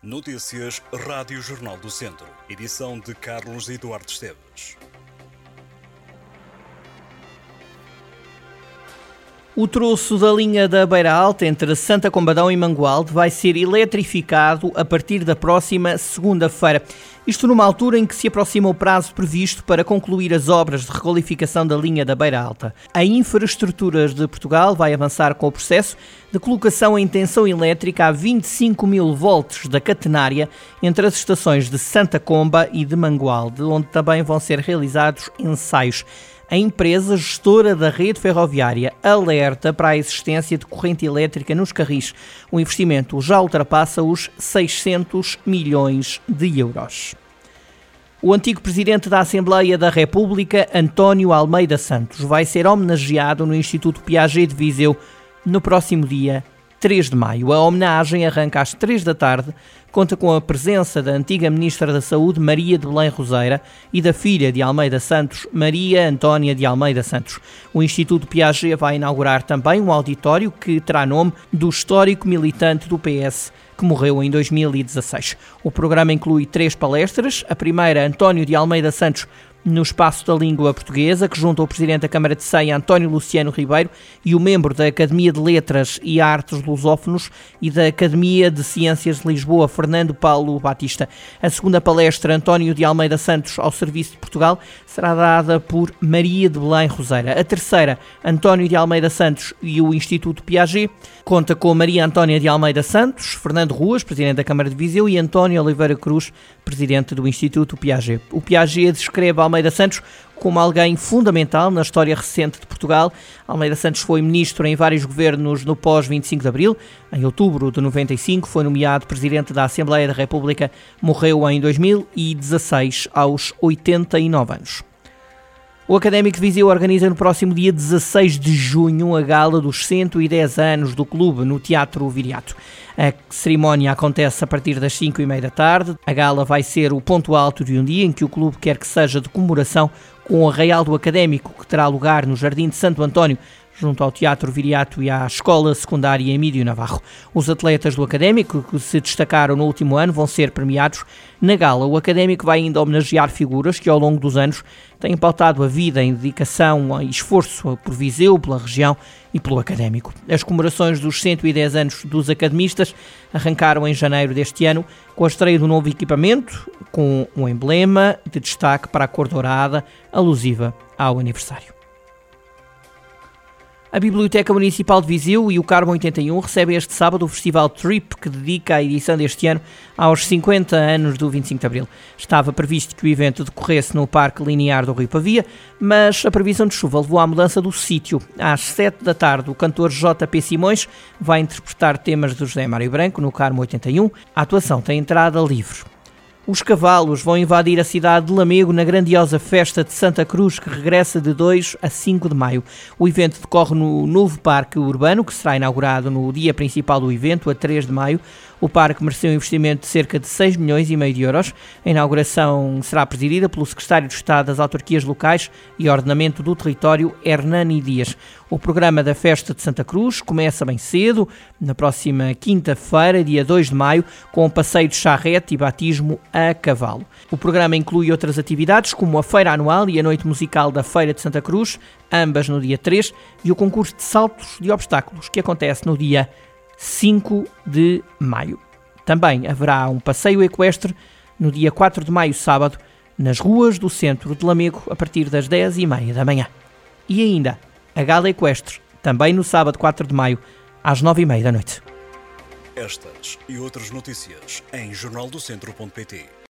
Notícias Rádio Jornal do Centro. Edição de Carlos Eduardo Esteves. O troço da linha da Beira Alta entre Santa Combadão e Mangualde vai ser eletrificado a partir da próxima segunda-feira. Isto numa altura em que se aproxima o prazo previsto para concluir as obras de requalificação da linha da Beira Alta. A Infraestruturas de Portugal vai avançar com o processo de colocação em tensão elétrica a 25 mil volts da catenária entre as estações de Santa Comba e de Mangualde, onde também vão ser realizados ensaios. A empresa gestora da rede ferroviária alerta para a existência de corrente elétrica nos carris. O investimento já ultrapassa os 600 milhões de euros. O antigo presidente da Assembleia da República, António Almeida Santos, vai ser homenageado no Instituto Piaget de Viseu no próximo dia 3 de maio. A homenagem arranca às 3 da tarde, conta com a presença da antiga Ministra da Saúde, Maria de Belém Roseira, e da filha de Almeida Santos, Maria Antónia de Almeida Santos. O Instituto Piaget vai inaugurar também um auditório que terá nome do histórico militante do PS, que morreu em 2016. O programa inclui 3 palestras. A primeira, António de Almeida Santos, no Espaço da Língua Portuguesa, que junta o Presidente da Câmara de Ceia, António Luciano Ribeiro, e o membro da Academia de Letras e Artes Lusófonos e da Academia de Ciências de Lisboa, Fernando Paulo Batista. A segunda palestra, António de Almeida Santos ao Serviço de Portugal, será dada por Maria de Belém Roseira. A terceira, António de Almeida Santos e o Instituto Piaget, conta com Maria Antónia de Almeida Santos, Fernando Ruas, Presidente da Câmara de Viseu, e António Oliveira Cruz, Presidente do Instituto Piaget. O Piaget descreve Almeida Santos como alguém fundamental na história recente de Portugal. Almeida Santos foi ministro em vários governos no pós-25 de Abril. Em outubro de 95 foi nomeado Presidente da Assembleia da República. Morreu em 2016 aos 89 anos. O Académico de Viseu organiza no próximo dia 16 de junho a gala dos 110 anos do clube no Teatro Viriato. A cerimónia acontece a partir das 5h30 da tarde. A gala vai ser o ponto alto de um dia em que o clube quer que seja de comemoração com o Arraial do Académico, que terá lugar no Jardim de Santo António, junto ao Teatro Viriato e à Escola Secundária Emílio Navarro. Os atletas do Académico que se destacaram no último ano vão ser premiados. Na gala, o Académico vai ainda homenagear figuras que ao longo dos anos têm pautado a vida em dedicação e esforço por Viseu, pela região e pelo Académico. As comemorações dos 110 anos dos academistas arrancaram em janeiro deste ano com a estreia do novo equipamento, com um emblema de destaque para a cor dourada, alusiva ao aniversário. A Biblioteca Municipal de Viseu e o Carmo 81 recebem este sábado o Festival Trip, que dedica a edição deste ano aos 50 anos do 25 de Abril. Estava previsto que o evento decorresse no Parque Linear do Rio Pavia, mas a previsão de chuva levou à mudança do sítio. Às 7 da tarde, o cantor J.P. Simões vai interpretar temas do José Mário Branco no Carmo 81. A atuação tem entrada livre. Os cavalos vão invadir a cidade de Lamego na grandiosa festa de Santa Cruz, que regressa de 2 a 5 de maio. O evento decorre no novo parque urbano, que será inaugurado no dia principal do evento, a 3 de maio. O parque mereceu um investimento de cerca de 6,5 milhões de euros. A inauguração será presidida pelo Secretário de Estado das Autarquias Locais e Ordenamento do Território, Hernani Dias. O programa da Festa de Santa Cruz começa bem cedo, na próxima quinta-feira, dia 2 de maio, com um passeio de charrete e batismo a cavalo. O programa inclui outras atividades, como a feira anual e a noite musical da Feira de Santa Cruz, ambas no dia 3, e o concurso de saltos de obstáculos, que acontece no dia 5 de maio. Também haverá um passeio equestre no dia 4 de maio, sábado, nas ruas do centro de Lamego, a partir das 10h30 da manhã. E ainda a gala equestre, também no sábado 4 de maio, às 9h30 da noite. Estas e outras notícias em jornaldocentro.pt.